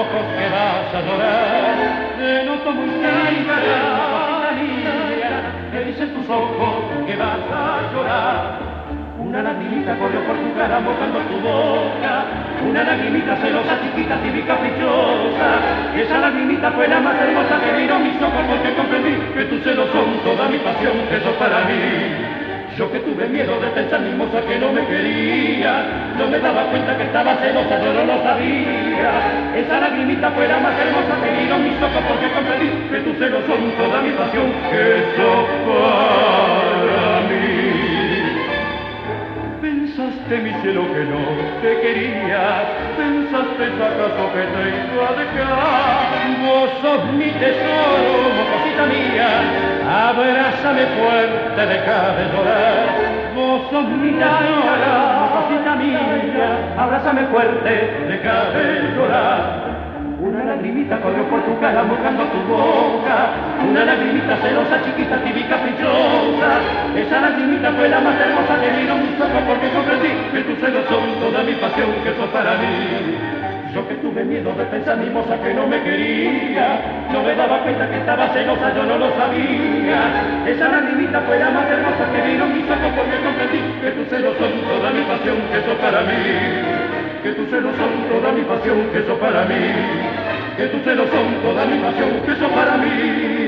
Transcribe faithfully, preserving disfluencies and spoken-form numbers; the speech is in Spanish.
ojos que vas a llorar, te noto muy cálida, cosita mía, que dicen tus ojos que vas a llorar. Una lagrimita corrió por tu cara mojando tu boca, una lagrimita celosa, chiquita, tibia y caprichosa. Esa lagrimita fue la más hermosa que miró mis ojos porque comprendí que tus celos son toda mi pasión, que sos para mí. Yo que tuve miedo de pensar mimosa que no me quería, no me daba cuenta que estaba celosa, yo no lo sabía. Esa lagrimita fue la más hermosa que miró mis ojos porque comprendí que tus celos son toda mi pasión, que sos para mí. Pensaste, mi cielo, que no te quería, pensaste acaso que te iba a dejar. Vos sos mi tesoro, mocosita mía, abrázame fuerte, deja de llorar. Vos sos mi tesoro, mocosita mía, abrázame fuerte, deja de llorar. Una lagrimita corrió por tu cara mojando tu boca, una lagrimita celosa, chiquita, tibia y caprichosa. Esa lagrimita fue la más hermosa que miró mis ojos porque comprendí que tus celos son toda mi pasión, que sos para mí. Yo que tuve miedo de pensar mimosa que no me quería, no me daba cuenta que estaba celosa, yo no lo sabía. Esa lagrimita fue la más hermosa que miró mis ojos porque comprendí que tus celos son toda mi pasión, que sos para mí. Que tus celos son toda mi pasión, que sos para mí. Que tus celos son toda mi pasión, que sos para mí.